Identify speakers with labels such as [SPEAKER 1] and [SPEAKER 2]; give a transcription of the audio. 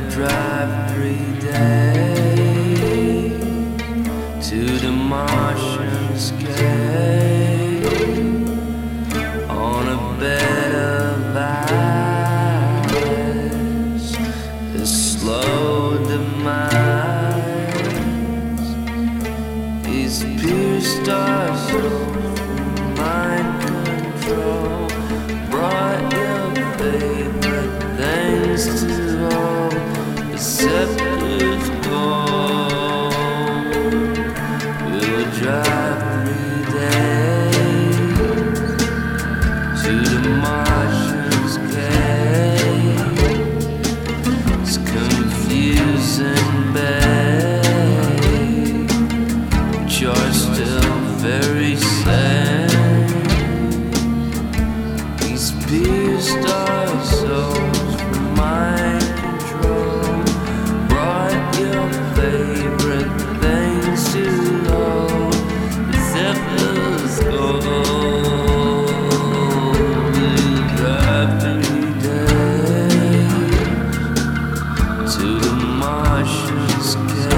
[SPEAKER 1] drive 3 days to the Martian sky on a bed of ice. A slow demise is pierced our soul from mind control. Brought your favorite things to all receptors go. We'll drive 3 days to the Martian sky. It's confusing, babe, but you're still very sane. These pierced our souls from mind control. Brought your favorite things to hold. The zephyrs go. We'll drive 3 days to the Martian sky.